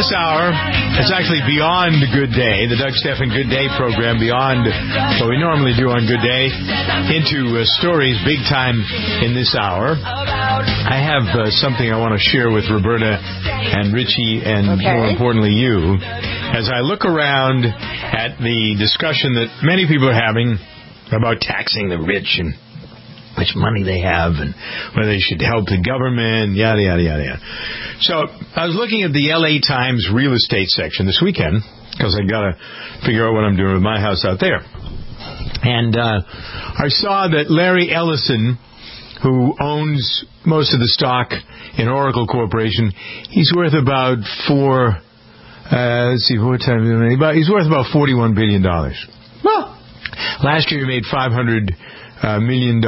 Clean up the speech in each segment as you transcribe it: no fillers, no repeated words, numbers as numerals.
this hour, it's actually beyond Good Day, the Doug Stephan Good Day program, beyond what we normally do on Good Day, into stories big time in this hour. I have something I want to share with Roberta and Richie and, more importantly, you. As I look around at the discussion that many people are having about taxing the rich and which money they have and whether they should help the government, yada, yada, yada, yada. So I was looking at the LA Times real estate section this weekend because I got to figure out what I'm doing with my house out there. And I saw that Larry Ellison, who owns most of the stock in Oracle Corporation, he's worth about he's worth about $41 billion. Well, last year he made $500 million,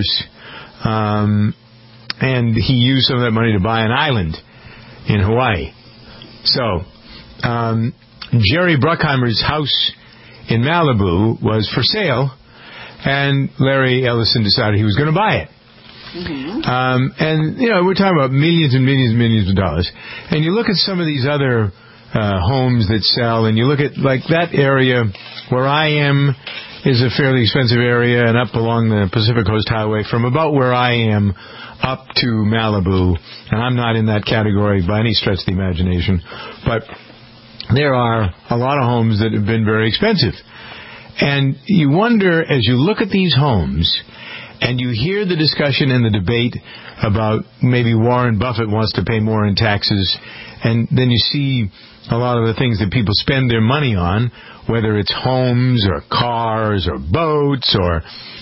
and he used some of that money to buy an island in Hawaii. So, Jerry Bruckheimer's house in Malibu was for sale, and Larry Ellison decided he was going to buy it. Mm-hmm. And, we're talking about millions and millions and millions of dollars. And you look at some of these other homes that sell, and you look at, like, that area where I am is a fairly expensive area, and up along the Pacific Coast Highway from about where I am up to Malibu. And I'm not in that category by any stretch of the imagination. But there are a lot of homes that have been very expensive. And you wonder, as you look at these homes, and you hear the discussion and the debate about maybe Warren Buffett wants to pay more in taxes, and then you see a lot of the things that people spend their money on, whether it's homes or cars or boats or,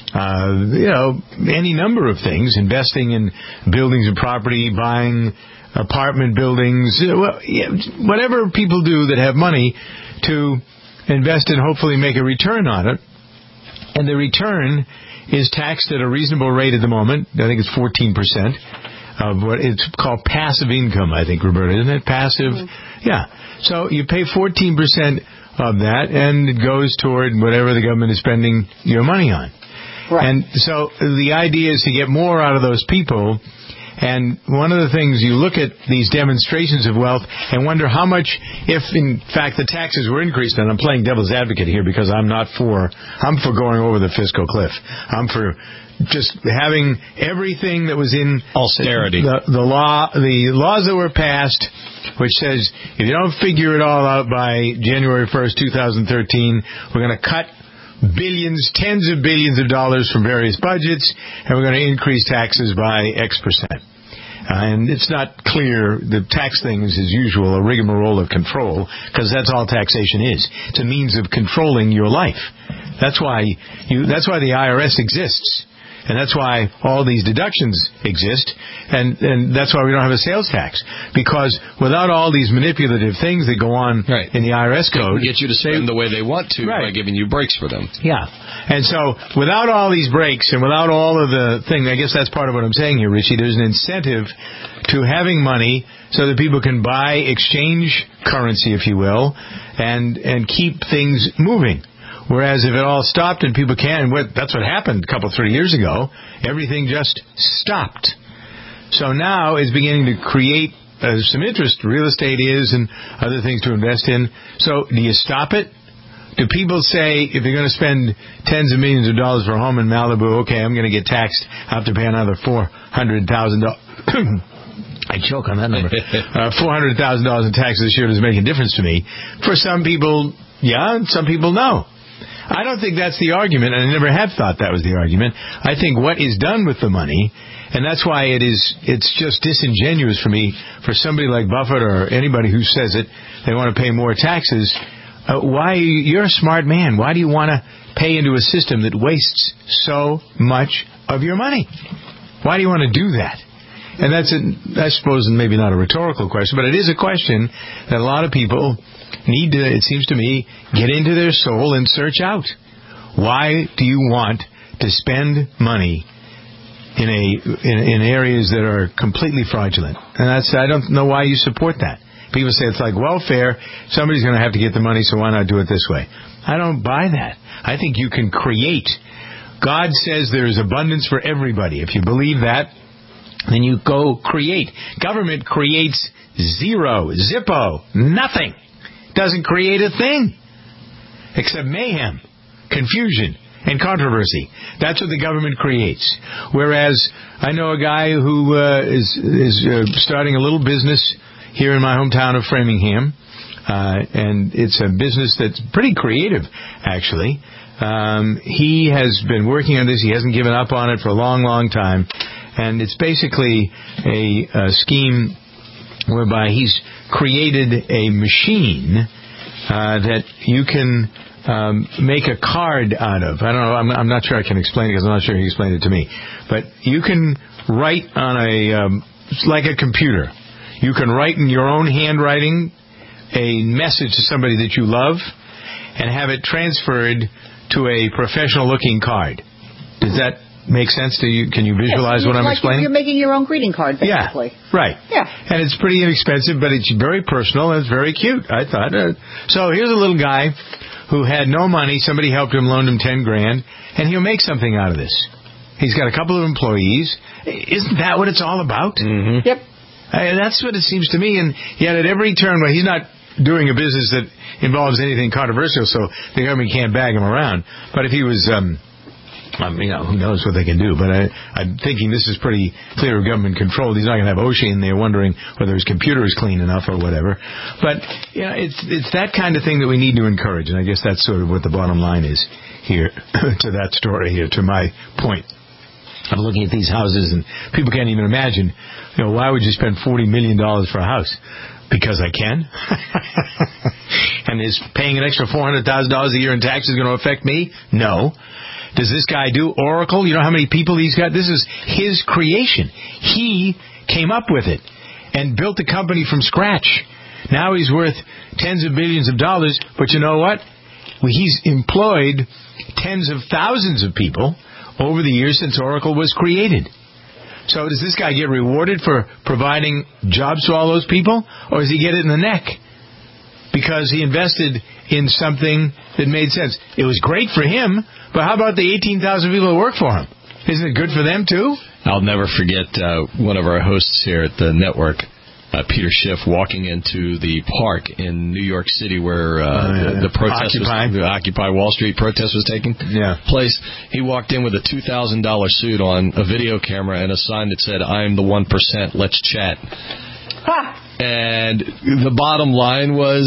any number of things, investing in buildings and property, buying apartment buildings, whatever people do that have money to invest and hopefully make a return on it. And the return is taxed at a reasonable rate at the moment. I think it's 14% of what it's called passive income, I think, Roberta. Isn't it passive? Mm-hmm. Yeah. So you pay 14% of that, and it goes toward whatever the government is spending your money on. Right. And so the idea is to get more out of those people. And one of the things, you look at these demonstrations of wealth and wonder how much, if in fact the taxes were increased, and I'm playing devil's advocate here because I'm for going over the fiscal cliff. I'm for just having everything that was in austerity. The laws that were passed, which says if you don't figure it all out by January 1st, 2013, we're going to cut billions, tens of billions of dollars from various budgets, and we're going to increase taxes by X percent. And it's not clear. The tax thing is, as usual, a rigmarole of control, because that's all taxation is. It's a means of controlling your life. That's why the IRS exists. And that's why all these deductions exist, and that's why we don't have a sales tax. Because without all these manipulative things that go on in the IRS code, they get you to spend the way they want to by giving you breaks for them. Yeah. And so without all these breaks and without all of the thing, I guess that's part of what I'm saying here, Richie, there's an incentive to having money so that people can buy, exchange currency, if you will, and keep things moving. Whereas if it all stopped and people that's what happened a couple, 3 years ago, everything just stopped. So now it's beginning to create some interest. Real estate is, and other things to invest in. So do you stop it? Do people say, if you're going to spend tens of millions of dollars for a home in Malibu, okay, I'm going to get taxed, I have to pay another $400,000. I choke on that number. $400,000 in taxes this year doesn't make a difference to me. For some people, yeah, and some people, no. I don't think that's the argument, and I never have thought that was the argument. I think what is done with the money, and that's why it's just disingenuous for me, for somebody like Buffett or anybody who says it, they want to pay more taxes. You're a smart man. Why do you want to pay into a system that wastes so much of your money? Why do you want to do that? And that's, I suppose, maybe not a rhetorical question, but it is a question that a lot of people need to, it seems to me, get into their soul and search out. Why do you want to spend money in areas that are completely fraudulent? And I don't know why you support that. People say it's like welfare. Somebody's going to have to get the money, so why not do it this way? I don't buy that. I think you can create. God says there is abundance for everybody. If you believe that, Then you go create. Government creates zero, zippo, nothing. Doesn't create a thing except mayhem, confusion, and controversy. That's what the government creates. Whereas I know a guy who is starting a little business here in my hometown of Framingham, and it's a business that's pretty creative, actually. He has been working on this. He hasn't given up on it for a long, long time. And it's basically a scheme whereby he's created a machine that you can make a card out of. I don't know. I'm not sure I can explain it because I'm not sure he explained it to me. But you can write on like a computer. You can write in your own handwriting a message to somebody that you love and have it transferred to a professional-looking card. Does that make sense to you? Can you visualize what I'm explaining? You're making your own greeting card, basically. Yeah, right. Yeah. And it's pretty inexpensive, but it's very personal and it's very cute, I thought. So here's a little guy who had no money. Somebody helped him, loaned him $10,000, and he'll make something out of this. He's got a couple of employees. Isn't that what it's all about? Mm-hmm. Yep. That's what it seems to me. And yet at every turn, well, he's not doing a business that involves anything controversial, so the government can't bag him around. But if he was, who knows what they can do. But I'm thinking this is pretty clear government controlled. He's not going to have OSHA in there wondering whether his computer is clean enough or whatever. But it's that kind of thing that we need to encourage, and I guess that's sort of what the bottom line is here to that story here, to my point. I'm looking at these houses, and people can't even imagine, why would you spend $40 million for a house? Because I can. And is paying an extra $400,000 a year in taxes going to affect me? No. Does this guy do Oracle? You know how many people he's got? This is his creation. He came up with it and built the company from scratch. Now he's worth tens of billions of dollars, but you know what? He's employed tens of thousands of people over the years since Oracle was created. So does this guy get rewarded for providing jobs to all those people? Or does he get it in the neck? Because he invested in something that made sense. It was great for him, but how about the 18,000 people that work for him? Isn't it good for them, too? I'll never forget one of our hosts here at the network, Peter Schiff, walking into the park in New York City where the protest the Occupy Wall Street protest was taking place. He walked in with a $2,000 suit on, a video camera, and a sign that said, "I am the 1%, let's chat." Ha! And the bottom line was,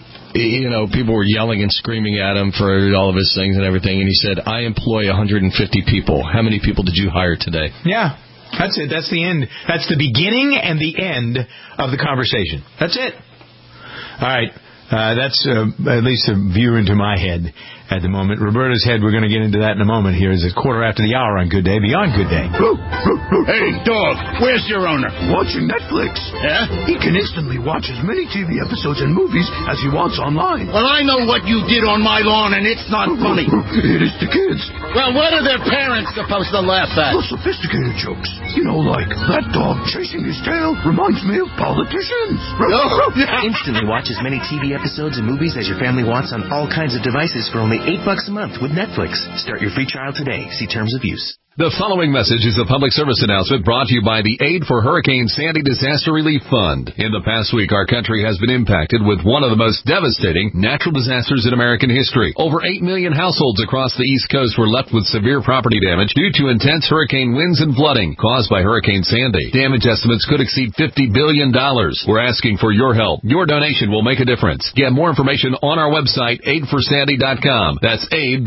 people were yelling and screaming at him for all of his things and everything, and he said, "I employ 150 people. How many people did you hire today?" Yeah. That's it. That's the end. That's the beginning and the end of the conversation. That's it. All right. That's at least a view into my head at the moment. Roberta's head, we're going to get into that in a moment here. It's a quarter after the hour on Good Day, Beyond Good Day. Hey, dog, where's your owner? Watching Netflix. Yeah? He can instantly watch as many TV episodes and movies as he wants online. Well, I know what you did on my lawn, and it's not funny. It is the kids. Well, what are their parents supposed to laugh at? The sophisticated jokes. Like, that dog chasing his tail reminds me of politicians. Instantly watch as many TV episodes and movies as your family wants on all kinds of devices for only $8 a month with Netflix. Start your free trial today. See terms of use. The following message is a public service announcement brought to you by the Aid for Hurricane Sandy Disaster Relief Fund. In the past week, our country has been impacted with one of the most devastating natural disasters in American history. Over 8 million households across the East Coast were left with severe property damage due to intense hurricane winds and flooding caused by Hurricane Sandy. Damage estimates could exceed $50 billion. We're asking for your help. Your donation will make a difference. Get more information on our website, aidforsandy.com. That's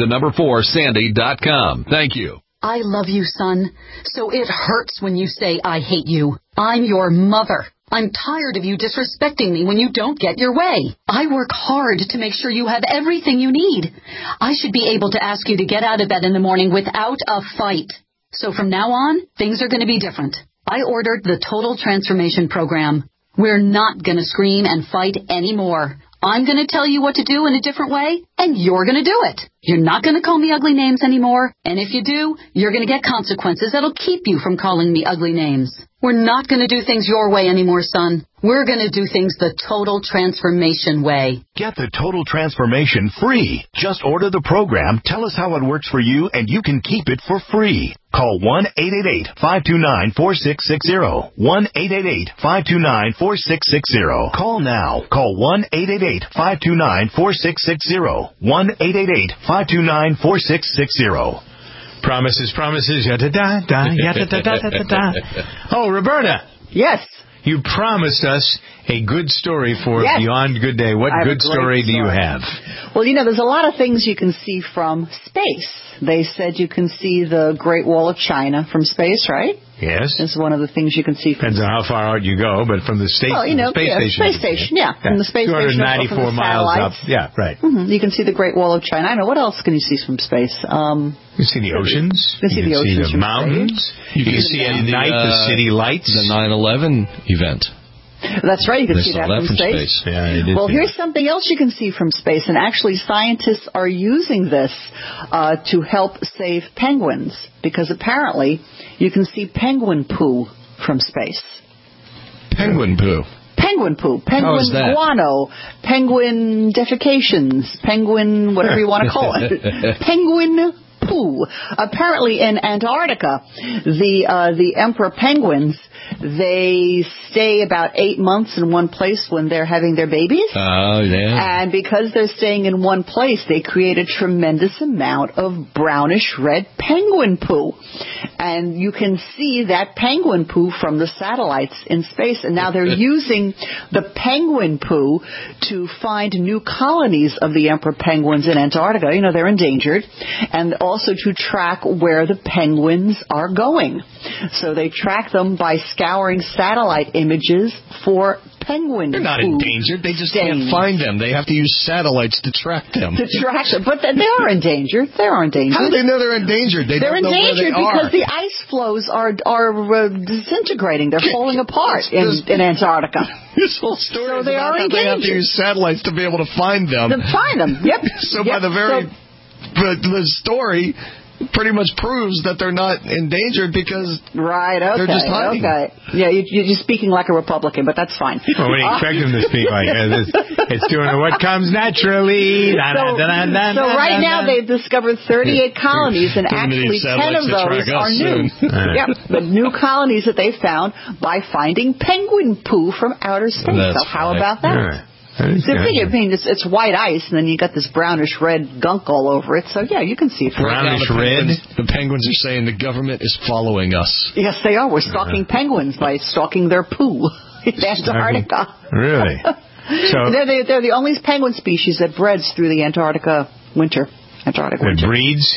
aid4sandy.com. Thank you. I love you, son, so it hurts when you say I hate you. I'm your mother. I'm tired of you disrespecting me when you don't get your way. I work hard to make sure you have everything you need. I should be able to ask you to get out of bed in the morning without a fight. So from now on, things are going to be different. I ordered the Total Transformation Program. We're not going to scream and fight anymore. I'm going to tell you what to do in a different way, and you're going to do it. You're not going to call me ugly names anymore, and if you do, you're going to get consequences that'll keep you from calling me ugly names. We're not going to do things your way anymore, son. We're going to do things the Total Transformation way. Get the Total Transformation free. Just order the program, tell us how it works for you, and you can keep it for free. Call 1-888-529-4660. 1-888-529-4660. Call now. Call 1-888-529-4660. 1-888-529-4660. Promises, yada-da-da, yada-da-da-da-da. Oh, Roberta. Yes. You promised us a good story for Beyond Good Day. What good story do you have? Well, there's a lot of things you can see from space. They said you can see the Great Wall of China from space, right? Yes. It's one of the things you can see from Depends on how far out you go, but from the space station. Space station, yeah. From the space 294 station. 294 miles up. Yeah, right. Mm-hmm. You can see the Great Wall of China. I know. What else can you see from space? You can see the oceans. You can see the oceans. The mountains. You can see at night the city lights. The 9/11 event. That's right. You can see that from space. Yeah, well, here's something else you can see from space, and actually scientists are using this to help save penguins, because apparently you can see penguin poo from space. Penguin poo? Penguin poo, penguin guano, penguin defecations, penguin whatever you want to call it. Penguin poo. Apparently in Antarctica, the emperor penguins, they stay about 8 months in one place when they're having their babies. Oh, yeah. And because they're staying in one place, they create a tremendous amount of brownish red penguin poo. And you can see that penguin poo from the satellites in space. And now they're using the penguin poo to find new colonies of the emperor penguins in Antarctica. They're endangered. And also to track where the penguins are going. So they track them by scouring satellite images for penguin They're not endangered. They just can't find them. They have to use satellites to track them. But they are endangered. They are endangered. How do they know they're endangered? They're endangered because the ice flows are disintegrating. They're falling apart in Antarctica. This whole story is about how they have to use satellites to be able to find them. Yep. By the story pretty much proves that they're not endangered because they're just hiding. Okay. Yeah, you're speaking like a Republican, but that's fine. Well, we expect them to speak like it's doing what comes naturally. So right now they've discovered 38 colonies, and actually 10 of those are new. The new colonies that they found by finding penguin poo from outer space. So how about that? Yeah. It's white ice, and then you got this brownish red gunk all over it. So you can see it. Brownish red. The penguins are saying the government is following us. Yes, they are. We're stalking penguins by stalking their poo in Antarctica. Really? So they're the only penguin species that breeds through the Antarctica winter. Breeds.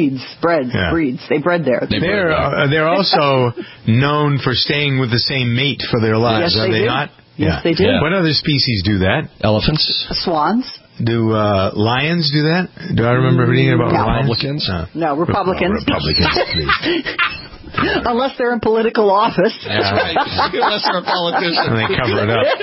They bred there. They're also known for staying with the same mate for their lives. Yes, are they not? Yes, they do. Yeah. What other species do that? Elephants. Swans. Do lions do that? Do I remember reading about lions? Republicans? No, Republicans. Republicans, please. Unless they're in political office. That's right. Unless they're a politician. And they cover it up.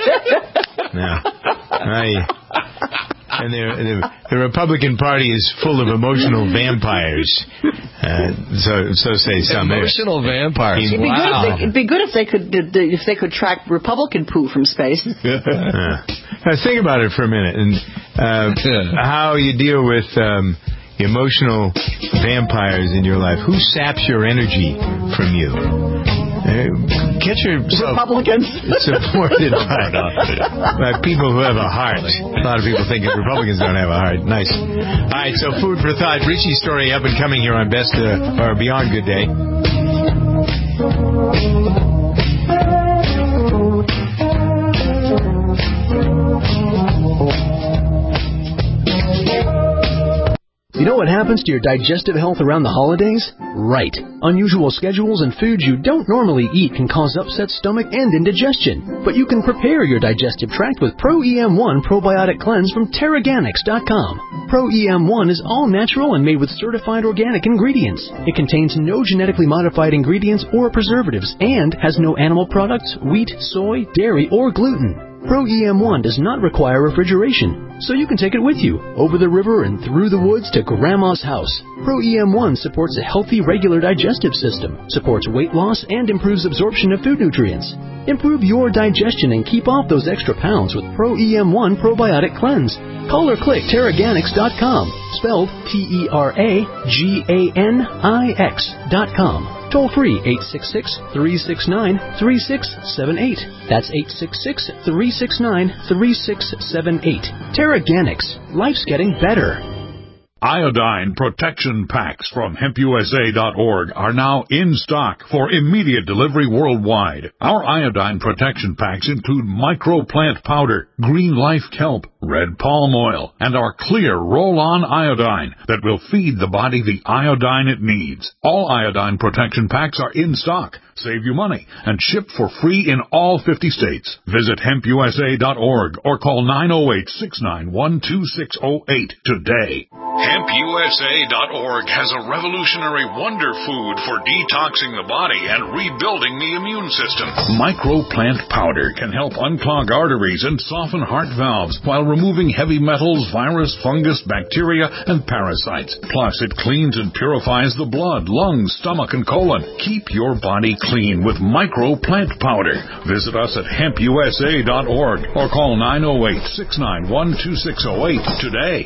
And the Republican Party is full of emotional vampires. So say some. Emotional vampires. It'd be good if they could track Republican poo from space. Now think about it for a minute, and how you deal with emotional vampires in your life. Who saps your energy from you? Get yourself Republicans supported by people who have a heart. A lot of people think Republicans don't have a heart. Nice. All right, so food for thought. Richie's story up and coming here on Best or Beyond Good Day. You know what happens to your digestive health around the holidays? Right. Unusual schedules and foods you don't normally eat can cause upset stomach and indigestion. But you can prepare your digestive tract with Pro-EM1 Probiotic Cleanse from Terraganics.com. Pro-EM1 is all natural and made with certified organic ingredients. It contains no genetically modified ingredients or preservatives and has no animal products, wheat, soy, dairy, or gluten. Pro EM1 does not require refrigeration, so you can take it with you, over the river and through the woods to Grandma's house. Pro EM1 supports a healthy, regular digestive system, supports weight loss, and improves absorption of food nutrients. Improve your digestion and keep off those extra pounds with Pro EM1 Probiotic Cleanse. Call or click Terraganix.com, spelled Terraganix.com. Toll free 866-369-3678. That's 866-369-3678. Terraganix. Life's getting better. Iodine protection packs from HempUSA.org are now in stock for immediate delivery worldwide. Our iodine protection packs include microplant powder, green life kelp, red palm oil, and our clear roll-on iodine that will feed the body the iodine it needs. All iodine protection packs are in stock, save you money, and shipped for free in all 50 states. Visit HempUSA.org or call 908-691-2608 today. HempUSA.org has a revolutionary wonder food for detoxing the body and rebuilding the immune system. Microplant powder can help unclog arteries and soften heart valves while removing heavy metals, virus, fungus, bacteria, and parasites. Plus, it cleans and purifies the blood, lungs, stomach, and colon. Keep your body clean with Microplant powder. Visit us at HempUSA.org or call 908-691-2608 today.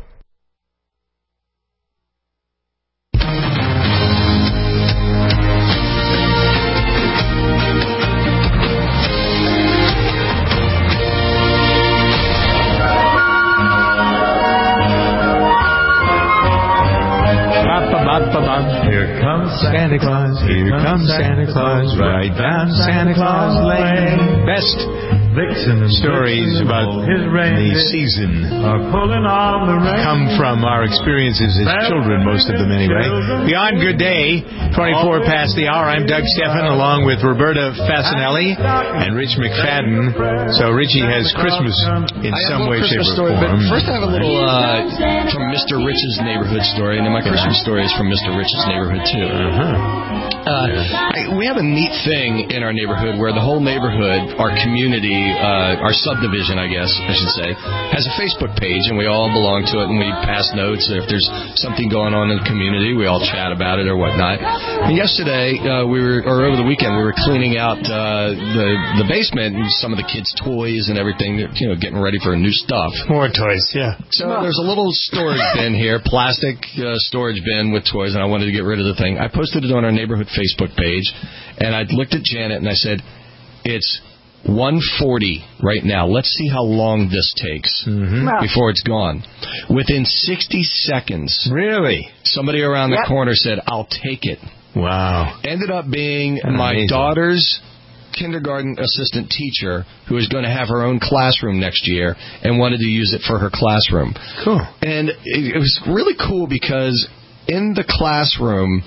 Here comes Santa Claus, here comes Santa Claus, right down Santa Claus Lane. Best stories about the season come from our experiences as children, most of them anyway. Beyond Good Day, 24 past the hour. I'm Doug Stephan along with Roberta Fasanelli and Rich McFadden. So Richie has Christmas in some way, shape, or form. But first I have a little from Mr. Rich's neighborhood story, and then my Christmas story is from Mr. Rich's neighborhood too. We have a neat thing in our neighborhood where the whole neighborhood, our community, our subdivision, I guess I should say, has a Facebook page, and we all belong to it, and we pass notes. If there's something going on in the community, we all chat about it or whatnot. And yesterday, over the weekend, we were cleaning out the basement and some of the kids' toys and everything, getting ready for new stuff. More toys, yeah. So there's a little storage bin here, plastic storage bin with toys, and I wanted to get rid of the thing. I posted it on our neighborhood Facebook page, and I looked at Janet and I said, it's 1:40 right now. Let's see how long this takes before it's gone. Within 60 seconds, really, somebody around the corner said, I'll take it. Wow. Ended up being my daughter's kindergarten assistant teacher who is going to have her own classroom next year and wanted to use it for her classroom. Cool. And it was really cool because in the classroom,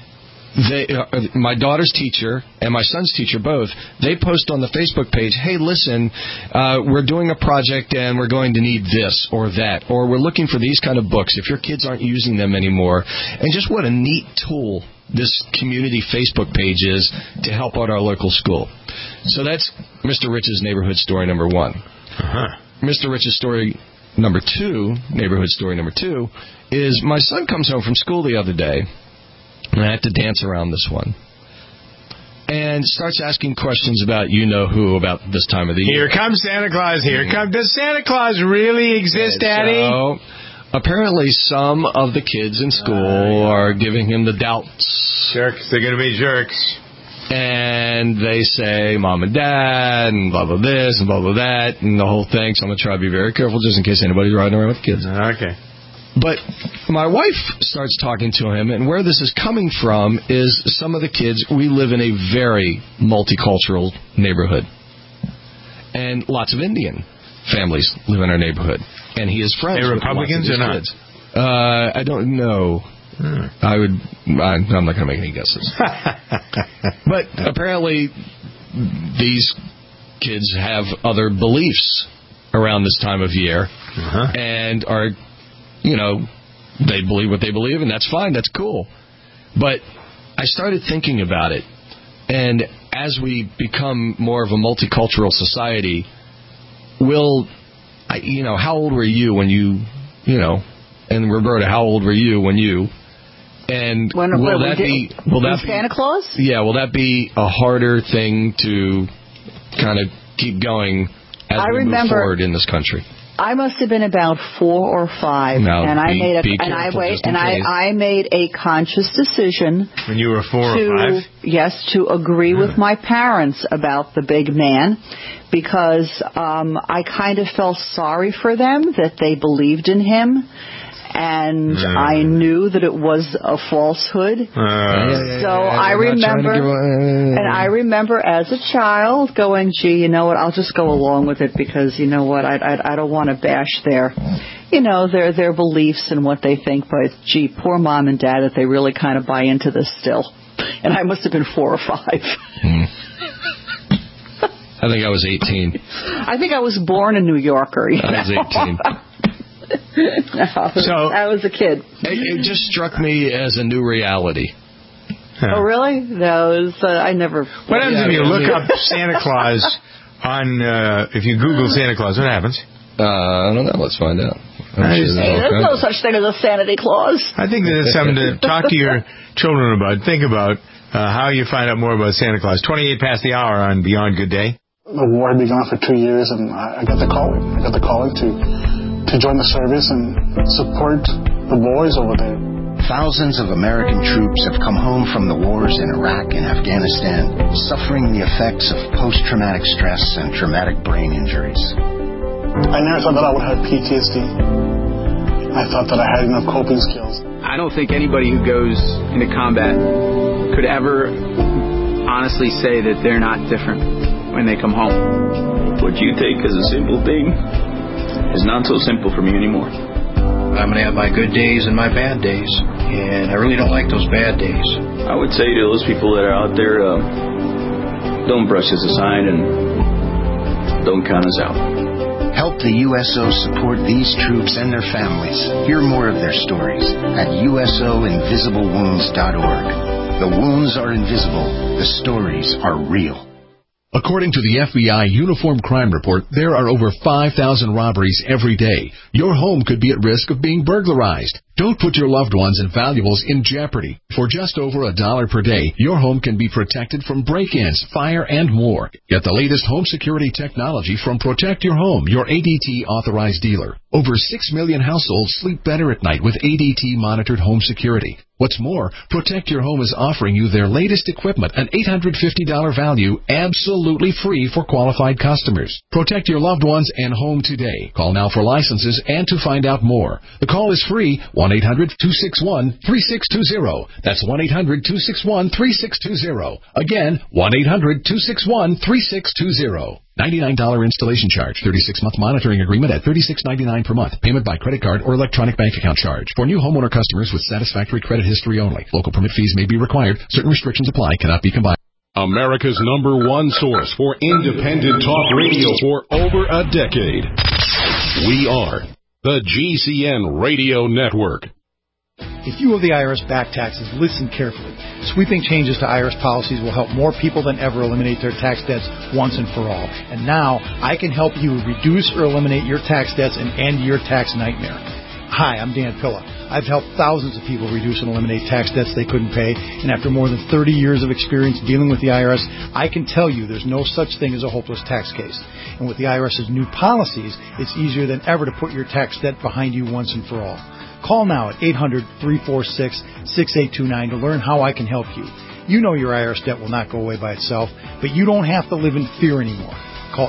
my daughter's teacher and my son's teacher both, they post on the Facebook page, hey, listen, we're doing a project and we're going to need this or that, or we're looking for these kind of books if your kids aren't using them anymore. And just what a neat tool this community Facebook page is to help out our local school. So that's Mr. Rich's neighborhood story number one. Mr. Rich's story number two, neighborhood story number two, is my son comes home from school the other day, and I have to dance around this one, and starts asking questions about you-know-who about this time of the year. Here comes Santa Claus. Does Santa Claus really exist, Daddy? So, apparently some of the kids in school are giving him the doubts. Jerks. They're going to be jerks. And they say, Mom and Dad, and blah, blah, this, and blah, blah, that, and the whole thing. So I'm going to try to be very careful just in case anybody's riding around with kids. Okay. But my wife starts talking to him, and where this is coming from is some of the kids, we live in a very multicultural neighborhood. And lots of Indian families live in our neighborhood. And he is friends with Republicans or not? Kids. I don't know. I'm not going to make any guesses. But apparently these kids have other beliefs around this time of year and are, they believe what they believe, and that's fine. That's cool. But I started thinking about it, and as we become more of a multicultural society, how old were you when and Roberta, how old were you when you, and will that be Santa Claus? Yeah, will that be a harder thing to kind of keep going as we move forward in this country? I must have been about 4 or 5, and I made a conscious decision. When you were 4 or 5? Yes, to agree with my parents about the big man, because I kind of felt sorry for them that they believed in him. And I knew that it was a falsehood. I remember as a child going, gee, you know what, I'll just go along with it because, you know what, I don't want to bash their beliefs and what they think. But, gee, poor Mom and Dad, that they really kind of buy into this still. And I must have been 4 or 5. I think I was 18. I think I was born a New Yorker. I was 18. I was a kid. It just struck me as a new reality. Oh, really? No, I never. What happens if you look up Santa Claus on, if you Google Santa Claus, what happens? I don't know. Let's find out. There's no such thing as a Santa Claus. I think that it's something to talk to your children about. Think about how you find out more about Santa Claus. 28 past the hour on Beyond Good Day. The war had been gone for 2 years, and I got the calling. I got the calling to join the service and support the boys over there. Thousands of American troops have come home from the wars in Iraq and Afghanistan, suffering the effects of post-traumatic stress and traumatic brain injuries. I never thought that I would have PTSD. I thought that I had enough coping skills. I don't think anybody who goes into combat could ever honestly say that they're not different when they come home. What you take as a simple thing is not so simple for me anymore. I'm going to have my good days and my bad days, and I really don't like those bad days. I would say to those people that are out there, don't brush us aside and don't count us out. Help the USO support these troops and their families. Hear more of their stories at usoinvisiblewounds.org. The wounds are invisible. The stories are real. According to the FBI Uniform Crime Report, there are over 5,000 robberies every day. Your home could be at risk of being burglarized. Don't put your loved ones and valuables in jeopardy. For just over $1 per day, your home can be protected from break-ins, fire, and more. Get the latest home security technology from Protect Your Home, your ADT authorized dealer. Over 6 million households sleep better at night with ADT monitored home security. What's more, Protect Your Home is offering you their latest equipment, an $850 value, absolutely free for qualified customers. Protect your loved ones and home today. Call now for licenses and to find out more. The call is free, 1-800-261-3620. That's 1-800-261-3620. Again, 1-800-261-3620. $99 installation charge. 36-month monitoring agreement at $36.99 per month. Payment by credit card or electronic bank account charge. For new homeowner customers with satisfactory credit history only. Local permit fees may be required. Certain restrictions apply. Cannot be combined. America's #1 source for independent talk radio for over a decade. We are the GCN Radio Network. If you owe the IRS back taxes, listen carefully. Sweeping changes to IRS policies will help more people than ever eliminate their tax debts once and for all. And now, I can help you reduce or eliminate your tax debts and end your tax nightmare. Hi, I'm Dan Pilla. I've helped thousands of people reduce and eliminate tax debts they couldn't pay, and after more than 30 years of experience dealing with the IRS, I can tell you there's no such thing as a hopeless tax case. And with the IRS's new policies, it's easier than ever to put your tax debt behind you once and for all. Call now at 800-346-6829 to learn how I can help you. You know your IRS debt will not go away by itself, but you don't have to live in fear anymore. Call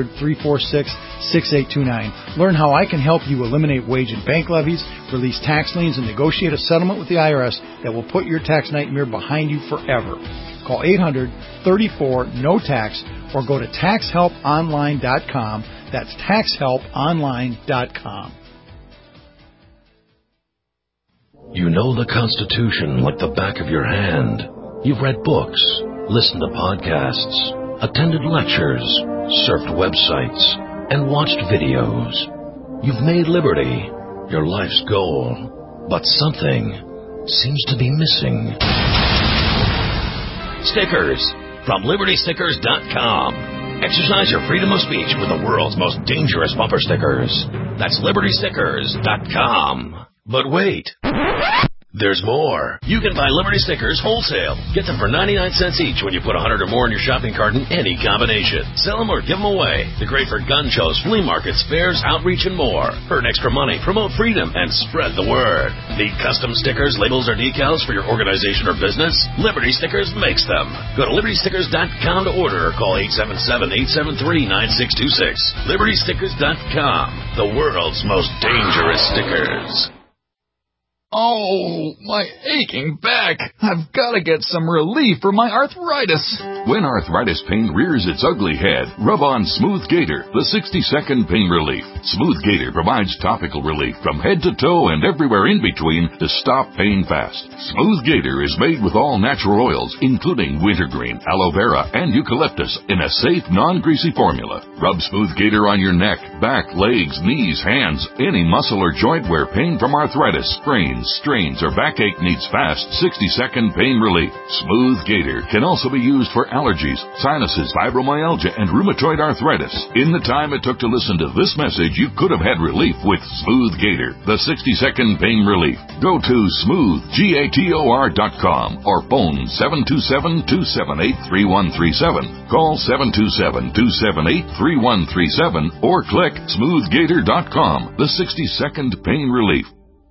800-346-6829. Learn how I can help you eliminate wage and bank levies, release tax liens, and negotiate a settlement with the IRS that will put your tax nightmare behind you forever. Call 800-34-NO-TAX or go to taxhelponline.com. That's taxhelponline.com. You know the Constitution like the back of your hand. You've read books, listened to podcasts, attended lectures, surfed websites, and watched videos. You've made liberty your life's goal, but something seems to be missing. Stickers from LibertyStickers.com. Exercise your freedom of speech with the world's most dangerous bumper stickers. That's LibertyStickers.com. But wait. There's more. You can buy Liberty Stickers wholesale. Get them for 99 cents each when you put 100 or more in your shopping cart in any combination. Sell them or give them away. They're great for gun shows, flea markets, fairs, outreach, and more. Earn extra money, promote freedom, and spread the word. Need custom stickers, labels, or decals for your organization or business? Liberty Stickers makes them. Go to LibertyStickers.com to order or call 877-873-9626. LibertyStickers.com. The world's most dangerous stickers. Oh, my aching back. I've got to get some relief for my arthritis. When arthritis pain rears its ugly head, rub on Smooth Gator, the 60-second pain relief. Smooth Gator provides topical relief from head to toe and everywhere in between to stop pain fast. Smooth Gator is made with all natural oils, including wintergreen, aloe vera, and eucalyptus in a safe, non-greasy formula. Rub Smooth Gator on your neck, back, legs, knees, hands, any muscle or joint where pain from arthritis, sprains, strains, or backache needs fast 60-second pain relief. Smooth Gator can also be used for allergies, sinuses, fibromyalgia, and rheumatoid arthritis. In the time it took to listen to this message, you could have had relief with Smooth Gator, the 60-second pain relief. Go to smoothgator.com or phone 727-278-3137. Call 727-278-3137 or click smoothgator.com, the 60-second pain relief.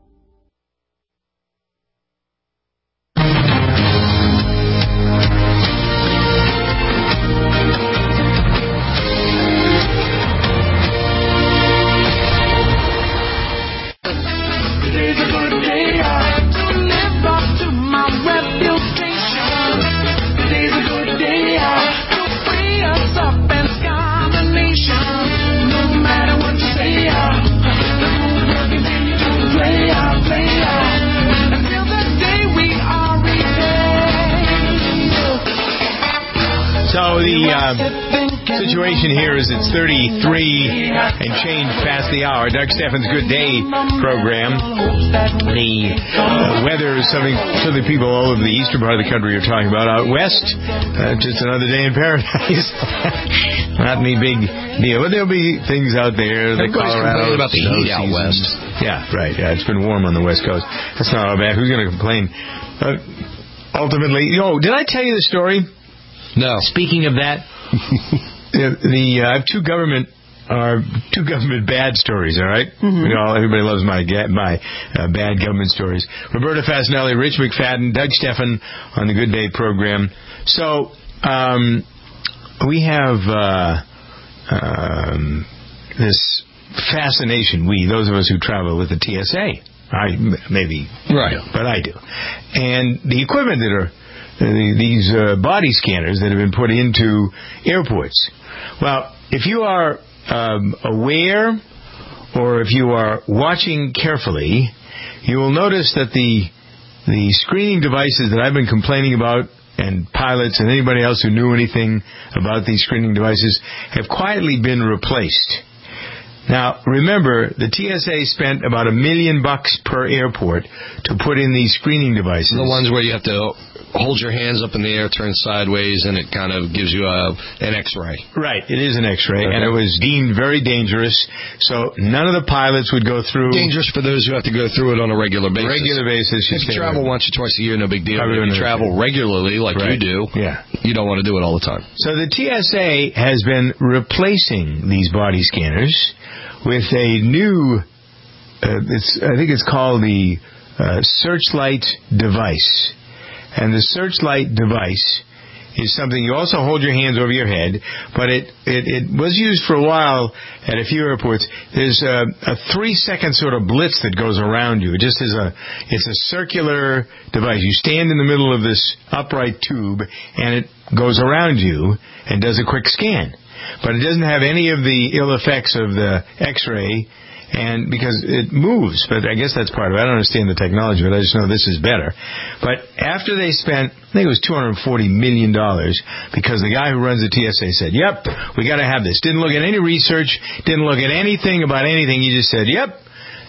So the situation here is it's 33 and change past the hour. Doug Steffens' Good Day program. The weather is something people all over the eastern part of the country are talking about. Out west, just another day in paradise. Not any big deal, but there'll be things out there. Everybody's complaining about the heat out west. Yeah, right. Yeah, it's been warm on the west coast. That's not all bad. Who's going to complain? Ultimately, did I tell you the story? No. Speaking of that, I have two government bad stories. All right, everybody loves my bad government stories. Roberta Fasanelli, Rich McFadden, Doug Stephan on the Good Day program. So we have this fascination. Those of us who travel with the TSA, maybe right, but I do, and the equipment that are. These body scanners that have been put into airports. Well, if you are aware or if you are watching carefully, you will notice that the screening devices that I've been complaining about, and pilots and anybody else who knew anything about these screening devices, have quietly been replaced. Now, remember, the TSA spent about $1 million per airport to put in these screening devices. The ones where you have to hold your hands up in the air, turn sideways, and it kind of gives you an X-ray. Right, it is an X-ray, and it was deemed very dangerous, so none of the pilots would go through... Dangerous for those who have to go through it on a regular basis. Regular basis. If you travel once or twice a year, no big deal. If you travel regularly, like you do, you don't want to do it all the time. So the TSA has been replacing these body scanners with a new, I think it's called the Searchlight device. And the Searchlight device is something you also hold your hands over your head, but it was used for a while at a few airports. There's a 3-second sort of blitz that goes around you. It's a circular device. You stand in the middle of this upright tube, and it goes around you and does a quick scan. But it doesn't have any of the ill effects of the X-ray, and because it moves. But I guess that's part of it. I don't understand the technology, but I just know this is better. But after they spent, I think it was $240 million, because the guy who runs the TSA said, yep, we got to have this. Didn't look at any research, didn't look at anything about anything. He just said, yep,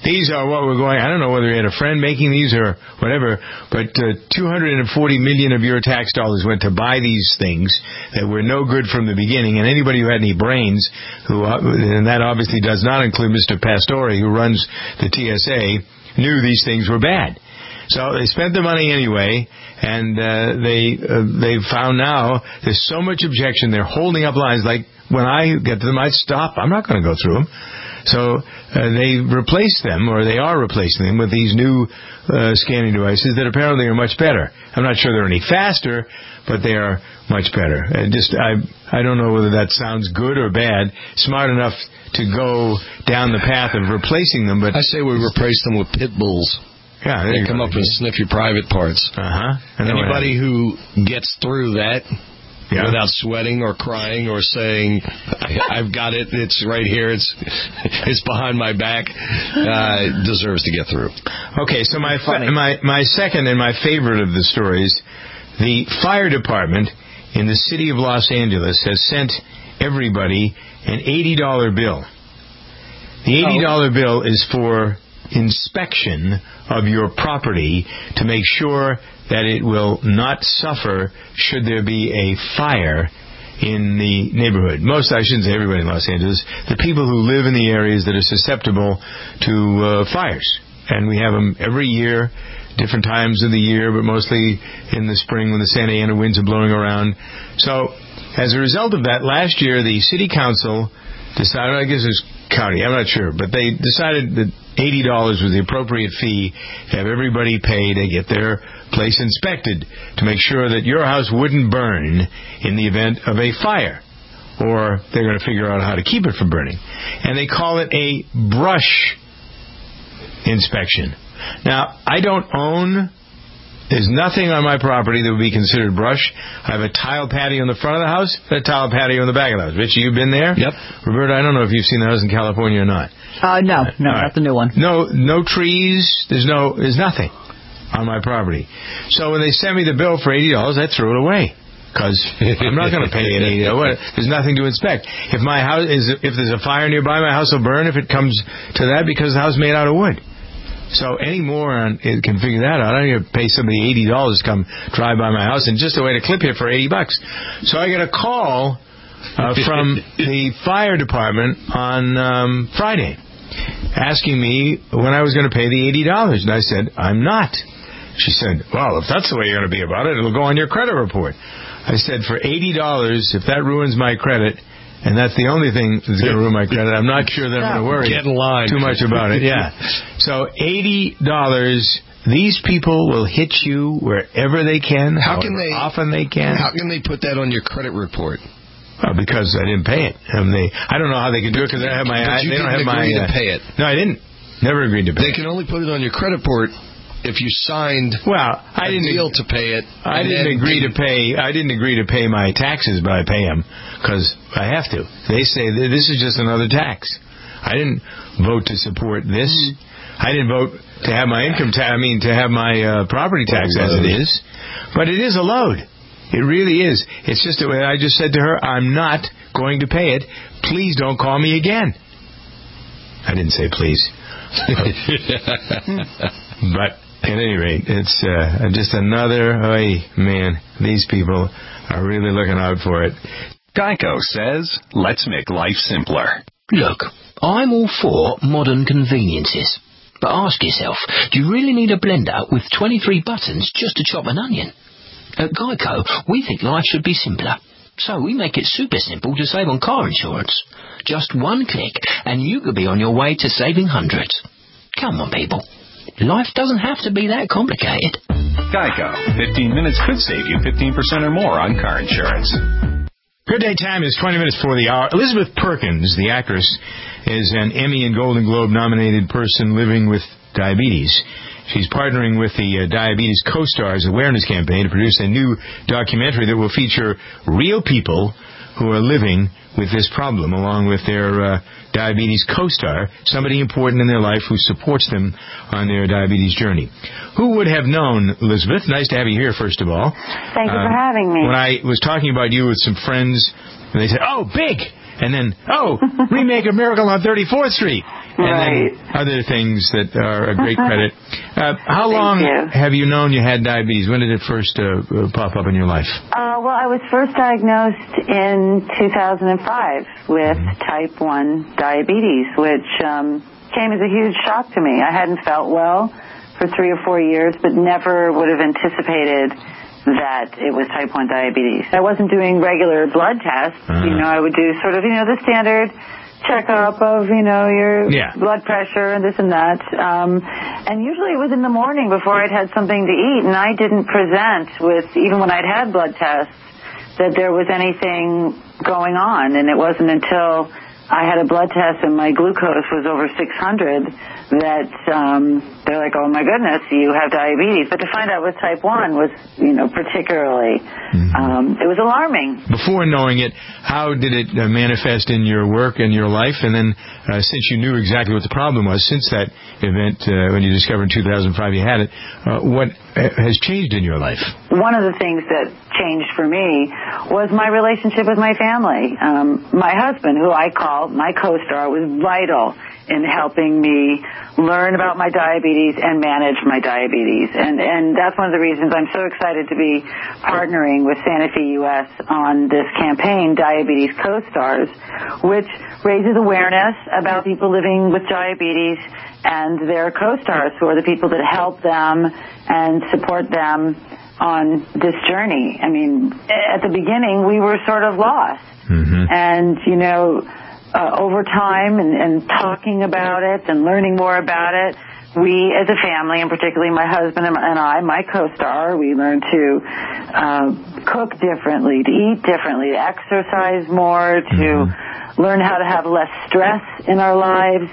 these are what we're going. I don't know whether he had a friend making these or whatever, but 240 million of your tax dollars went to buy these things that were no good from the beginning. And anybody who had any brains, and that obviously does not include Mr. Pastore, who runs the TSA, knew these things were bad. So they spent the money anyway, and they found now there's so much objection. They're holding up lines. Like when I get to them, I'd stop. I'm not going to go through them. So they replaced them, or they are replacing them with these new scanning devices that apparently are much better. I'm not sure they're any faster, but they are much better. I don't know whether that sounds good or bad. Smart enough to go down the path of replacing them, but I say we replace them with pit bulls. Yeah, they come up and sniff your private parts. Anybody who gets through that without sweating or crying or saying, "I've got it, it's right here, it's behind my back," deserves to get through. Okay, so my second and my favorite of the stories, the fire department in the city of Los Angeles has sent everybody an $80 bill. The $80 bill is for inspection of your property to make sure that it will not suffer should there be a fire in the neighborhood. I shouldn't say everybody in Los Angeles, the people who live in the areas that are susceptible to fires. And we have them every year, different times of the year, but mostly in the spring when the Santa Ana winds are blowing around. So, as a result of that, last year the city council decided, I guess it was county, I'm not sure, but they decided that $80 was the appropriate fee to have everybody pay to get their place inspected to make sure that your house wouldn't burn in the event of a fire, or they're going to figure out how to keep it from burning. And they call it a brush inspection. Now, I don't own... There's nothing on my property that would be considered brush. I have a tile patio in the front of the house, and a tile patio in the back of the house. Richie, you've been there? Yep. Roberta, I don't know if you've seen the house in California or not. No, not the new one. No trees. There's nothing on my property. So when they sent me the bill for $80, I threw it away. Because I'm not going to pay an $80. There's nothing to inspect. If there's a fire nearby, my house will burn if it comes to that because the house is made out of wood. So any moron can figure that out. I don't need to pay somebody $80 to come drive by my house and just a way to clip it for $80. So I get a call from the fire department on Friday asking me when I was going to pay the $80. And I said, I'm not. She said, well, if that's the way you're going to be about it, it'll go on your credit report. I said, for $80, if that ruins my credit, and that's the only thing that's going to ruin my credit, I'm not sure that I'm going to worry too much about it. Yeah. So $80, these people will hit you wherever they can, often they can. How can they put that on your credit report? Well, because I didn't pay it. I don't know how they can do it because they don't have my... But you didn't agree to pay it. No, I didn't. Never agreed to pay it. They can only put it on your credit report if you signed a deal to pay it. I didn't agree to pay my taxes, but I pay them because I have to. They say this is just another tax. I didn't vote to support this. I didn't vote to have my to have my property tax as it is. But it is a load. It really is. It's just the way I just said to her, I'm not going to pay it. Please don't call me again. I didn't say please. But at any rate, it's just another... man, these people are really looking out for it. Geico says, let's make life simpler. Look, I'm all for modern conveniences. But ask yourself, do you really need a blender with 23 buttons just to chop an onion? At Geico, we think life should be simpler. So we make it super simple to save on car insurance. Just one click, and you could be on your way to saving hundreds. Come on, people. Life doesn't have to be that complicated. Geico. 15 minutes could save you 15% or more on car insurance. Good day time is 20 minutes before the hour. Elizabeth Perkins, the actress, is an Emmy and Golden Globe nominated person living with diabetes. She's partnering with the Diabetes Co-Stars Awareness Campaign to produce a new documentary that will feature real people who are living with this problem, along with their diabetes co-star, somebody important in their life who supports them on their diabetes journey. Who would have known, Elizabeth? Nice to have you here, first of all. Thank you for having me. When I was talking about you with some friends, and they said, oh, big! And then, oh, remake of Miracle on 34th Street. and then other things that are a great credit. How long have you known you had diabetes? When did it first pop up in your life? Well, I was first diagnosed in 2005 with type 1 diabetes, which came as a huge shock to me. I hadn't felt well for 3 or 4 years, but never would have anticipated that it was type 1 diabetes. I wasn't doing regular blood tests. I would do sort of, the standard checkup of, your blood pressure and this and that. And usually it was in the morning before I'd had something to eat, and I didn't present with, even when I'd had blood tests, that there was anything going on. And it wasn't until I had a blood test and my glucose was over 600 that they're like, oh my goodness, you have diabetes. But to find out with type 1 was, particularly, it was alarming. Before knowing it, how did it manifest in your work and your life? And then since you knew exactly what the problem was, since that event, when you discovered in 2005 you had it, what has changed in your life? One of the things that changed for me was my relationship with my family. My husband, who I call my co-star, was vital in helping me learn about my diabetes and manage my diabetes. And that's one of the reasons I'm so excited to be partnering with Sanofi US on this campaign, Diabetes Co-Stars, which raises awareness about people living with diabetes and their co-stars, who are the people that help them and support them on this journey. I mean, at the beginning, we were sort of lost. And, over time and talking about it and learning more about it, we as a family, and particularly my husband and I, my co-star, we learned to cook differently, to eat differently, to exercise more, to learn how to have less stress in our lives.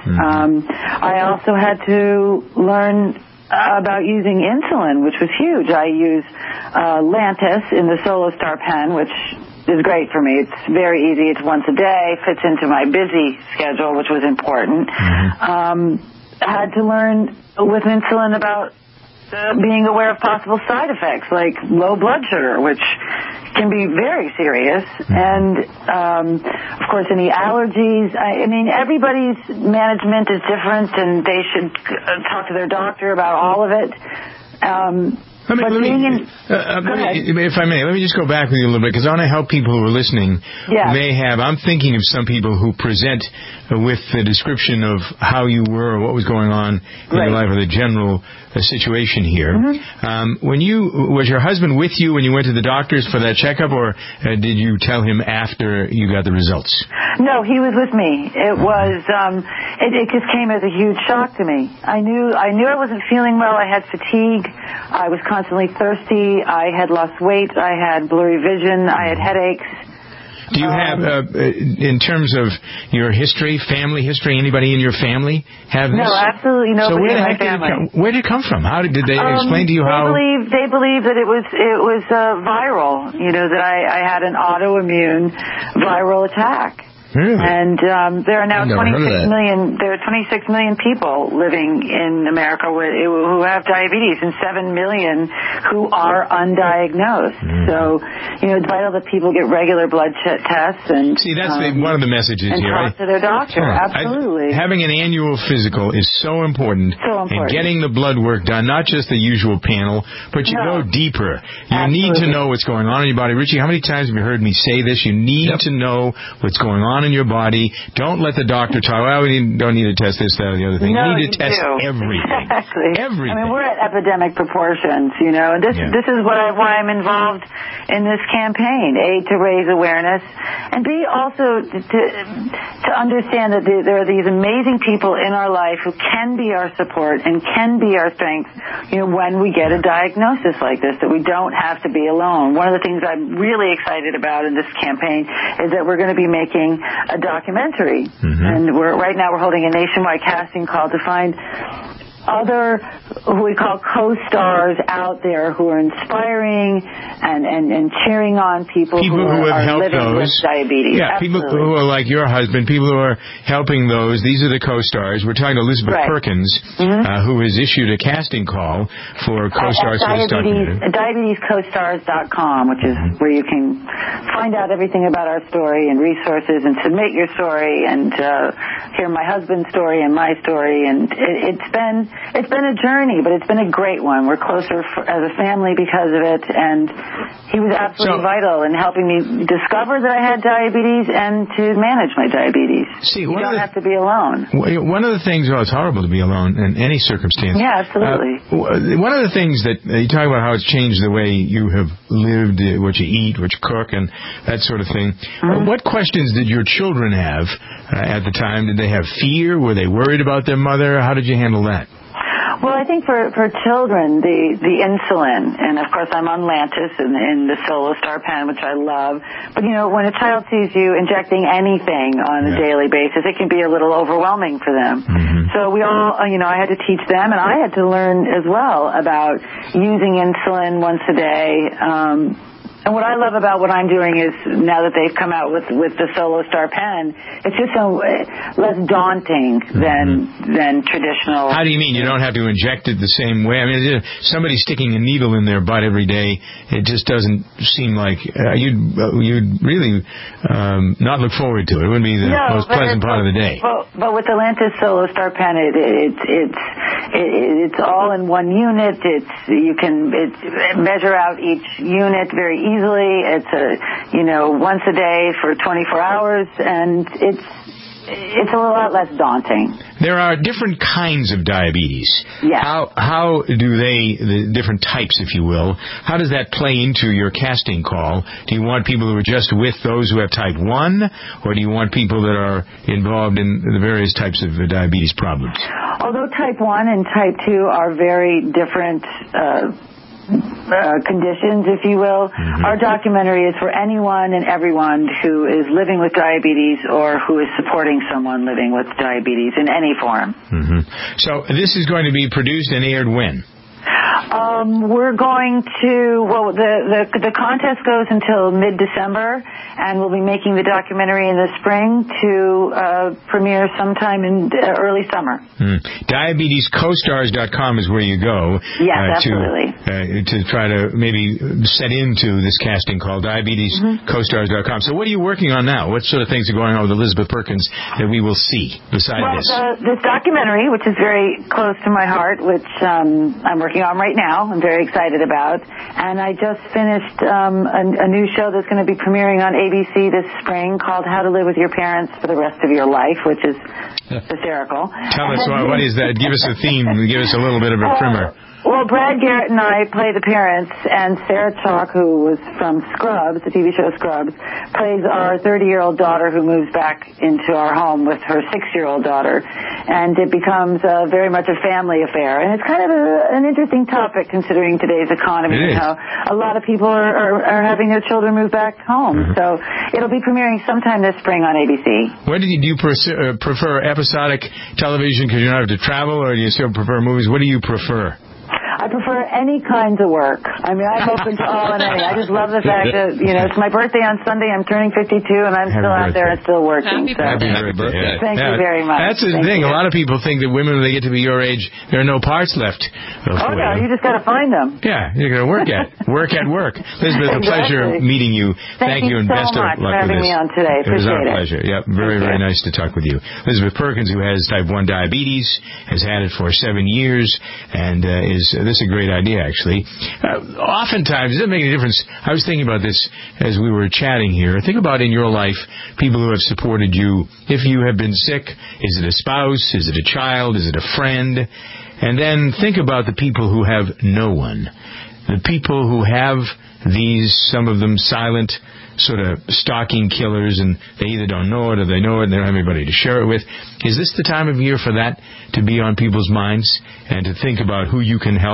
I also had to learn about using insulin, which was huge. I use Lantus in the SoloStar pen, which is great for me. It's very easy. It's once a day, fits into my busy schedule, which was important. Had to learn with insulin about being aware of possible side effects like low blood sugar, which can be very serious. And, of course, any allergies. I mean, everybody's management is different, and they should talk to their doctor about all of it. If I may, let me just go back with you a little bit, because I want to help people who are listening. I'm thinking of some people who present with the description of how you were or what was going on in your life, or the general situation here. Was your husband with you when you went to the doctors for that checkup, or did you tell him after you got the results? No, he was with me. It was, it just came as a huge shock to me. I knew I wasn't feeling well. I had fatigue. I was constantly thirsty. I had lost weight. I had blurry vision. I had headaches. Do you have, in terms of your history, family history, anybody in your family have this? No, absolutely nobody in my family. Where did it come from? How did they explain to you how? They believe that it was viral. That I had an autoimmune viral attack. Really? And there are now 26 million people living in America who have diabetes, and 7 million who are undiagnosed. So, it's vital that people get regular blood tests and see, that's one of the messages and here. Talk to their doctor. Absolutely. Having an annual physical is so important. And getting the blood work done, not just the usual panel, but you go deeper. You need to know what's going on in your body. Richie, how many times have you heard me say this? You need to know what's going on in your body. Don't let the doctor tell, we don't need to test this, that, or the other thing. No, you need to test everything. Exactly. Everything. I mean, we're at epidemic proportions, and this is why I'm involved in this campaign. A, to raise awareness, and B, also to understand that there are these amazing people in our life who can be our support and can be our strength, when we get a diagnosis like this, that we don't have to be alone. One of the things I'm really excited about in this campaign is that we're going to be making a documentary. And right now we're holding a nationwide casting call to find other who we call co-stars out there who are inspiring and cheering on people who have are helped living with diabetes. Yeah, Absolutely. people who are like your husband, people who are helping those. These are the co-stars. We're talking to Elizabeth Perkins, who has issued a casting call for co-stars for this documentary. DiabetesCostars.com, which is where you can find out everything about our story and resources and submit your story and hear my husband's story and my story. And it's been a journey, but it's been a great one. We're closer as a family because of it, and he was absolutely vital in helping me discover that I had diabetes and to manage my diabetes. See, you don't have to be alone. One of the things, it's horrible to be alone in any circumstance. Yeah, absolutely. One of the things that you talk about how it's changed the way you have lived, what you eat, what you cook, and that sort of thing. What questions did your children have at the time? Did they have fear? Were they worried about their mother? How did you handle that? Well, I think for children, the insulin, and of course I'm on Lantus in the SoloStar pen, which I love. But, when a child sees you injecting anything on a daily basis, it can be a little overwhelming for them. So we all, I had to teach them, and I had to learn as well about using insulin once a day. And what I love about what I'm doing is now that they've come out with the SoloStar pen, it's just so less daunting than traditional. How do you mean? You don't have to inject it the same way? I mean, somebody sticking a needle in their butt every day, it just doesn't seem like you'd really not look forward to it. It wouldn't be the most pleasant part of the day. But with the Lantus SoloStar pen, it's all in one unit. You can measure out each unit very easily. It's once a day for 24 hours, and it's a lot less daunting. There are different kinds of diabetes. Yeah. How do the different types, if you will, how does that play into your casting call? Do you want people who are just with those who have type 1, or do you want people that are involved in the various types of diabetes problems? Although type 1 and type 2 are very different conditions, if you will. Our documentary is for anyone and everyone who is living with diabetes or who is supporting someone living with diabetes in any form. So this is going to be produced and aired when? We're going to, the contest goes until mid-December, and we'll be making the documentary in the spring to premiere sometime in early summer. DiabetesCostars.com is where you go. Yes, absolutely. To try to maybe set into this casting call, DiabetesCostars.com. So what are you working on now? What sort of things are going on with Elizabeth Perkins that we will see beside this? This documentary, which is very close to my heart, which I'm working on right now, I'm very excited about. And I just finished a new show that's going to be premiering on ABC this spring called How to Live with Your Parents for the Rest of Your Life, which is hysterical. Tell us, what is that? Give us a theme. Give us a little bit of a primer. Well, Brad Garrett and I play the parents, and Sarah Chalk, who was from Scrubs, the TV show Scrubs, plays our 30-year-old daughter who moves back into our home with her 6-year-old daughter. And it becomes very much a family affair. And it's kind of an interesting topic considering today's economy and how a lot of people are having their children move back home. So it'll be premiering sometime this spring on ABC. Do you prefer episodic television because you don't have to travel, or do you still prefer movies? What do you prefer? I prefer any kinds of work. I mean, I'm open to all and any. I just love the fact that, it's my birthday on Sunday. I'm turning 52, and I'm still out there and still working. Happy birthday. Thank you very much. That's the thing. A lot of people think that women, when they get to be your age, there are no parts left. No, you just got to find them. Yeah, you're going to work at work. Elizabeth, a pleasure meeting you. Thank you, and best of luck with this. Thank you so much for having me on today. It was our pleasure. Yep, very, very nice to talk with you. Elizabeth Perkins, who has type 1 diabetes, has had it for 7 years, and this is a great idea, actually. Oftentimes, it doesn't make any difference. I was thinking about this as we were chatting here. Think about in your life people who have supported you. If you have been sick, is it a spouse? Is it a child? Is it a friend? And then think about the people who have no one. The people who have these, some of them silent, sort of stalking killers, and they either don't know it or they know it and they don't have anybody to share it with. Is this the time of year for that to be on people's minds and to think about who you can help?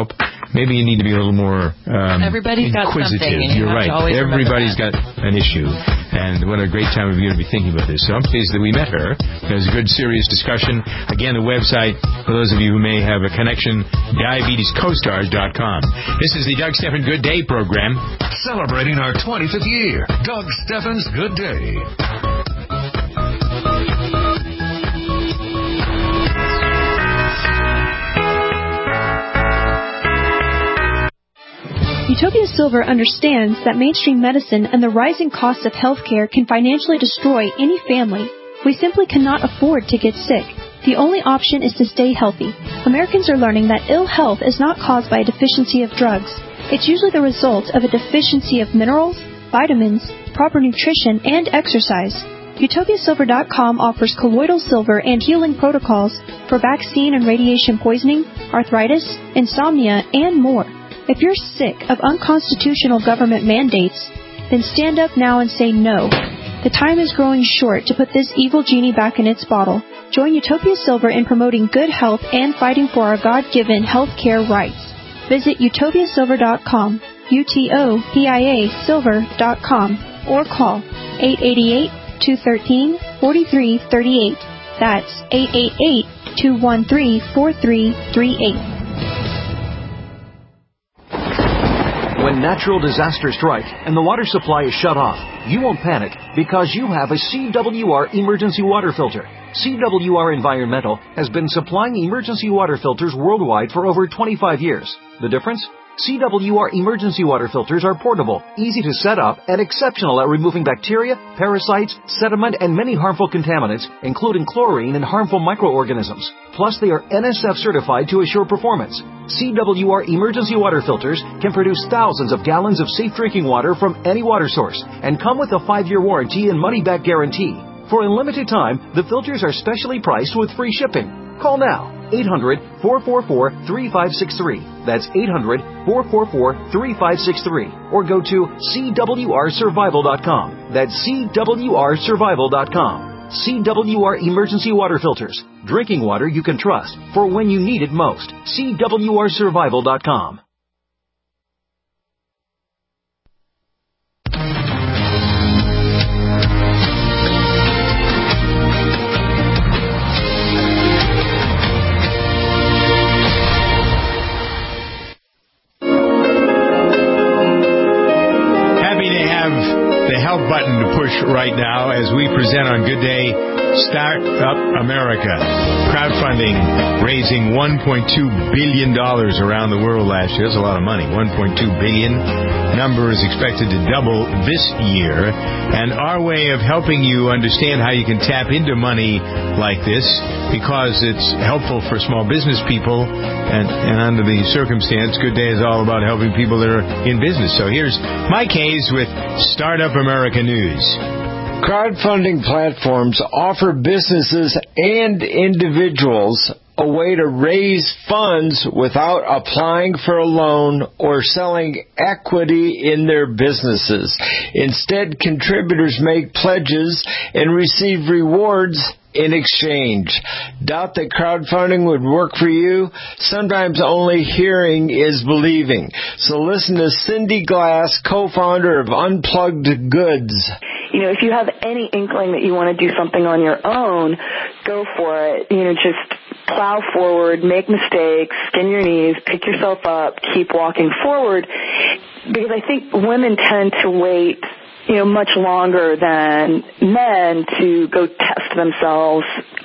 maybe you need to be a little more Everybody's got inquisitive. something. You're right. Everybody's got an issue. And what a great time of year to be thinking about this. So I'm pleased that we met her. It was a good, serious discussion. Again, the website, for those of you who may have a connection, diabetescostars.com. This is the Doug Stephan Good Day program. Celebrating our 25th year. Doug Stephan's Good Day. Utopia Silver understands that mainstream medicine and the rising costs of healthcare can financially destroy any family. We simply cannot afford to get sick. The only option is to stay healthy. Americans are learning that ill health is not caused by a deficiency of drugs. It's usually the result of a deficiency of minerals, vitamins, proper nutrition, and exercise. UtopiaSilver.com offers colloidal silver and healing protocols for vaccine and radiation poisoning, arthritis, insomnia, and more. If you're sick of unconstitutional government mandates, then stand up now and say no. The time is growing short to put this evil genie back in its bottle. Join Utopia Silver in promoting good health and fighting for our God-given health care rights. Visit utopiasilver.com, UTOPIA silver.com, or call 888-213-4338. That's 888-213-4338. When natural disasters strike and the water supply is shut off, you won't panic because you have a CWR emergency water filter. CWR Environmental has been supplying emergency water filters worldwide for over 25 years. The difference? CWR emergency water filters are portable, easy to set up, and exceptional at removing bacteria, parasites, sediment, and many harmful contaminants, including chlorine and harmful microorganisms. Plus, they are NSF certified to assure performance. CWR emergency water filters can produce thousands of gallons of safe drinking water from any water source and come with a 5-year warranty and money-back guarantee. For a limited time, the filters are specially priced with free shipping. Call now. 800-444-3563. That's 800-444-3563. Or go to CWRsurvival.com. That's CWRsurvival.com. CWR Emergency Water Filters. Drinking water you can trust for when you need it most. CWRsurvival.com. Button to push right now as we present on Good Day Start Up America. Crowdfunding raising $1.2 billion around the world last year. That's a lot of money. $1.2 billion. Number is expected to double this year. And our way of helping you understand how you can tap into money like this, because it's helpful for small business people, and under the circumstance, Good Day is all about helping people that are in business. So here's Mike Hayes with Startup America News. Crowdfunding platforms offer businesses and individuals a way to raise funds without applying for a loan or selling equity in their businesses. Instead, contributors make pledges and receive rewards in exchange. Doubt that crowdfunding would work for you? Sometimes only hearing is believing. So listen to Cindy Glass, co-founder of Unplugged Goods. You know, if you have any inkling that you want to do something on your own, go for it. You know, just plow forward, make mistakes, skin your knees, pick yourself up, keep walking forward. Because I think women tend to wait, much longer than men to go test themselves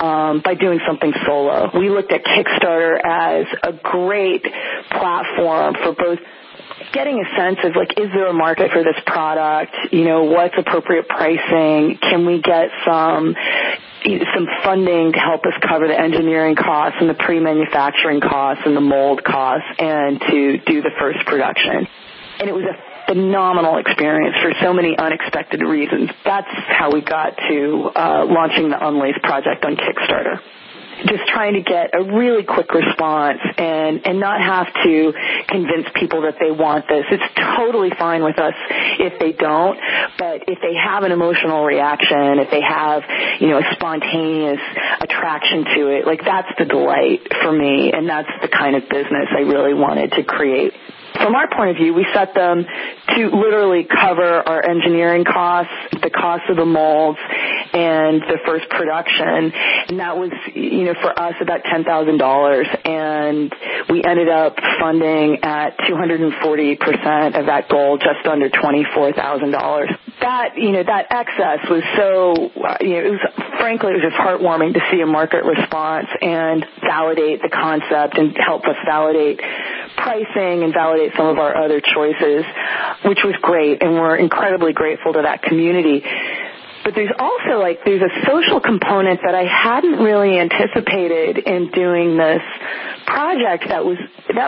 by doing something solo. We looked at Kickstarter as a great platform for both getting a sense of, is there a market for this product? What's appropriate pricing? Can we get some funding to help us cover the engineering costs and the pre-manufacturing costs and the mold costs and to do the first production? And it was a phenomenal experience for so many unexpected reasons. That's how we got to launching the Unlace project on Kickstarter. just trying to get a really quick response and not have to convince people that they want this. It's totally fine with us if they don't, but if they have an emotional reaction, if they have, a spontaneous attraction to it, like that's the delight for me, and that's the kind of business I really wanted to create. From our point of view, we set them to literally cover our engineering costs, the cost of the molds, and the first production. And that was, for us about $10,000. And we ended up funding at 240% of that goal, just under $24,000. That excess was so, frankly, it was just heartwarming to see a market response and validate the concept and help us validate pricing and validate some of our other choices, which was great, and we're incredibly grateful to that community. But there's also there's a social component that I hadn't really anticipated in doing this project. That was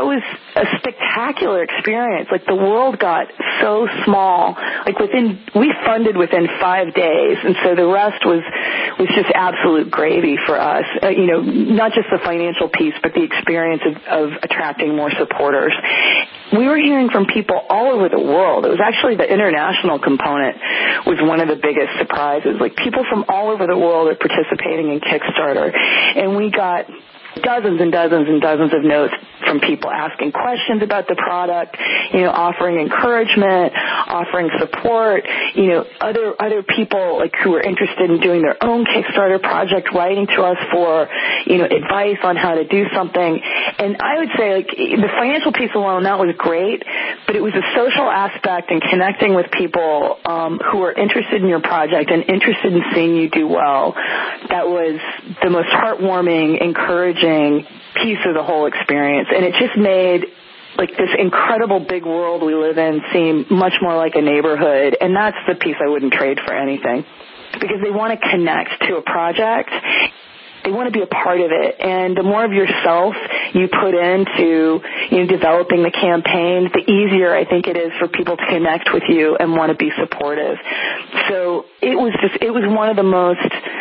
a spectacular experience. The world got so small. We funded within 5 days, and so the rest was just absolute gravy for us. Not just the financial piece, but the experience of attracting more supporters. We were hearing from people all over the world. It was actually the international component was one of the biggest surprises. People from all over the world are participating in Kickstarter, and we got dozens and dozens and dozens of notes from people asking questions about the product, offering encouragement, offering support, other people who are interested in doing their own Kickstarter project writing to us for, advice on how to do something. And I would say the financial piece alone, that was great, but it was a social aspect and connecting with people who are interested in your project and interested in seeing you do well. That was the most heartwarming, encouraging piece of the whole experience. And it just made this incredible big world we live in seem much more like a neighborhood. And that's the piece I wouldn't trade for anything, because they want to connect to a project. They want to be a part of it. And the more of yourself you put into developing the campaign, the easier I think it is for people to connect with you and want to be supportive. So it was one of the most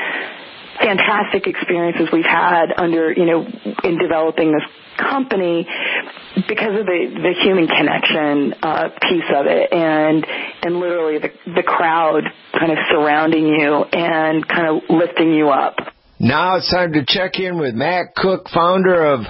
fantastic experiences we've had in developing this company, because of the human connection piece of it, and literally the crowd kind of surrounding you and kind of lifting you up. Now it's time to check in with Matt Cook, founder of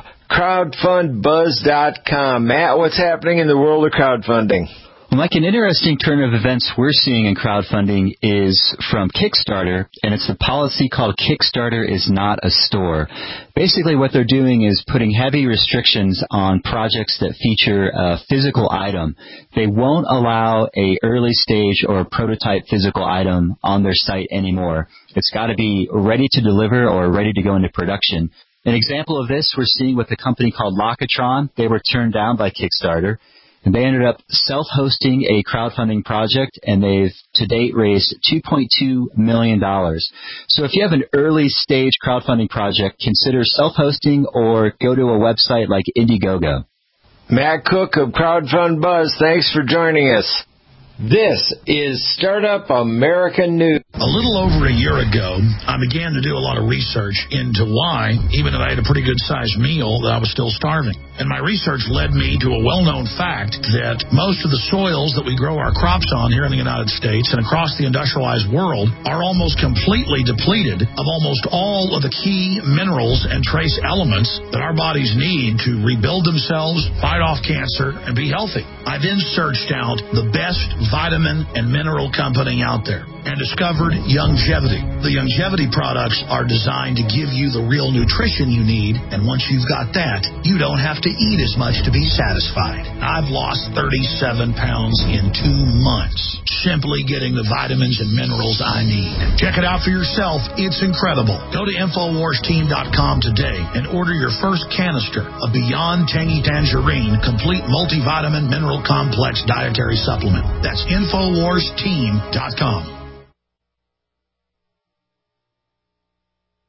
crowdfundbuzz.com. Matt, what's happening in the world of crowdfunding? Like, an interesting turn of events we're seeing in crowdfunding is from Kickstarter, and it's a policy called Kickstarter is not a store. Basically, what they're doing is putting heavy restrictions on projects that feature a physical item. They won't allow a early stage or prototype physical item on their site anymore. It's got to be ready to deliver or ready to go into production. An example of this we're seeing with a company called Locatron. They were turned down by Kickstarter, and they ended up self-hosting a crowdfunding project, and they've to date raised $2.2 million. So if you have an early stage crowdfunding project, consider self-hosting or go to a website like Indiegogo. Matt Cook of Crowdfund Buzz, thanks for joining us. This is Startup America News. A little over a year ago, I began to do a lot of research into why, even if I had a pretty good-sized meal, that I was still starving. And my research led me to a well-known fact that most of the soils that we grow our crops on here in the United States and across the industrialized world are almost completely depleted of almost all of the key minerals and trace elements that our bodies need to rebuild themselves, fight off cancer, and be healthy. I then searched out the best vitamin and mineral company out there and discovered Youngevity. The Youngevity products are designed to give you the real nutrition you need, and once you've got that, you don't have to eat as much to be satisfied. I've lost 37 pounds in 2 months, simply getting the vitamins and minerals I need. Check it out for yourself. It's incredible. Go to InfoWarsTeam.com today and order your first canister of Beyond Tangy Tangerine Complete Multivitamin Mineral Complex Dietary Supplement. That's InfoWarsTeam.com.